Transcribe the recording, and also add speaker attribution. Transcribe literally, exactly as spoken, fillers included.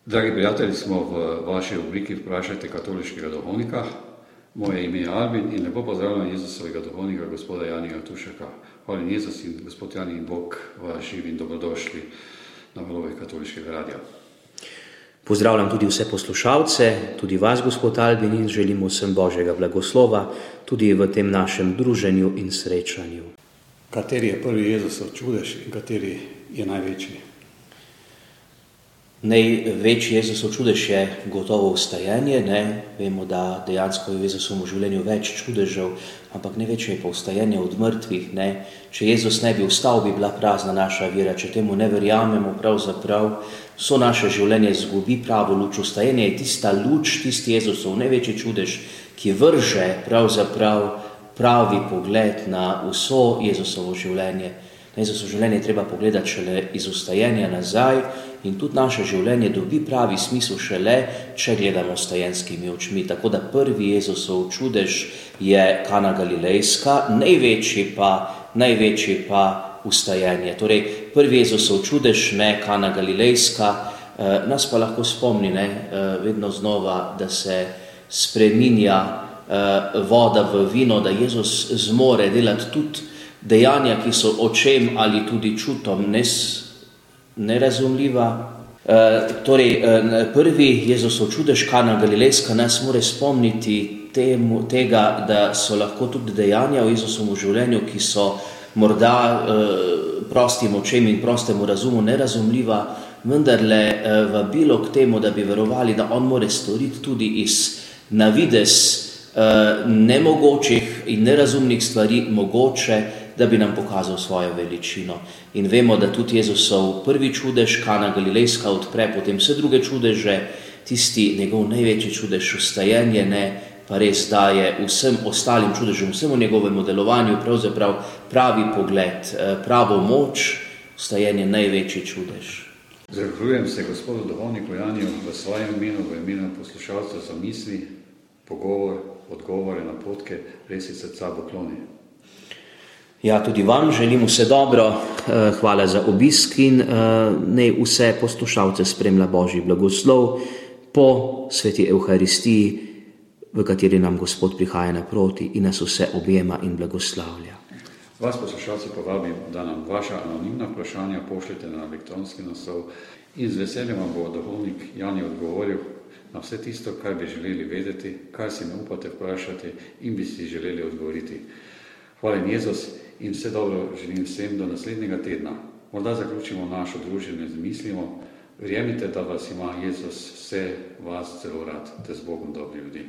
Speaker 1: Dragi prijatelji, smo v vaši obliki Vprašajte katoliškega duhovnika. Moje ime je Albin in lepo pozdravljam Jezusovega duhovnika, gospoda Janija Tušeka. Hvala Jezus in gospod Jani in Bog vas živi in dobrodošli na valovih katoliškega radia.
Speaker 2: Pozdravljam tudi vse poslušalce, tudi vas, gospod Albin, in želimo vsem Božjega blagoslova, tudi v tem našem druženju in srečanju.
Speaker 1: Kateri je prvi Jezusov čudež in kateri je največji?
Speaker 2: Največji Jezusov čudež je gotovo vstajanje. Ne? Vemo, da dejansko je v Jezusovem življenju več čudežev, ampak največje je pa vstajanje od mrtvih. Ne? Če Jezus ne bi vstal, bi bila prazna naša vera. Če temu ne verjamemo, pravzaprav vso naše življenje zgubi pravo luč. Vstajanje je tista luč, tisti Jezusov največji čudež, ki vrže pravzaprav pravi pogled na vso Jezusovo življenje. Na Jezusovo življenje je treba pogledati šele iz vstajanja nazaj in tudi naše življenje dobi pravi smisel šele, če gledamo vstajenskimi očmi. Tako da prvi Jezusov čudež je Kana Galilejska, največji pa, največji pa vstajanje. Torej, prvi Jezusov čudež, ne Kana Galilejska, eh, nas pa lahko spomni ne, eh, vedno znova, da se spreminja eh, voda v vino, da Jezus zmore delati tudi dejanja, ki so očem ali tudi čutom nes, nerazumljiva. E, torej, e, prvi Jezusov čudež, Kana Galilejska, nas more spomniti temu, tega, da so lahko tudi dejanja v Jezusovem življenju, ki so morda e, prostim očem in prostemu razumu nerazumljiva, vendarle e, vabilo k temu, da bi verovali, da on more storiti tudi iz navidez e, nemogočih in nerazumnih stvari mogoče, da bi nam pokazal svojo veličino. In vemo, da tudi Jezusov prvi čudež, Kana Galilejska, odpre potem vse druge čudeže, tisti njegov največji čudež, vstajanje, ne, pa res daje vsem ostalim čudežem, vsemu njegovemu delovanju pravzaprav pravi pogled, pravo moč, vstajanje največji čudež.
Speaker 1: Zahvaljujem se gospodu duhovniku Janiju v svojem imenu, v imenu poslušalcev za misli, pogovor, odgovore, napotke, res iz srca pokloni.
Speaker 2: Ja, tudi vam želim vse dobro, hvala za obisk in naj vse poslušalce spremlja Božji blagoslov po sveti Evharistiji, v kateri nam Gospod prihaja naproti in nas vse objema in blagoslavlja.
Speaker 1: Vas poslušalci povabim, da nam vaša anonimna vprašanja pošljete na elektronski naslov in z veseljem vam bo duhovnik Jani odgovoril na vse tisto, kar bi želeli vedeti, kar si ne upate vprašati in bi si želeli odgovoriti. Hvala Jezus in vse dobro želim vsem do naslednjega tedna. Morda zaključimo našo druženje z mislimo. Verjemite, da vas ima Jezus vse vas zelo rad, te z Bogom dobri ljudi.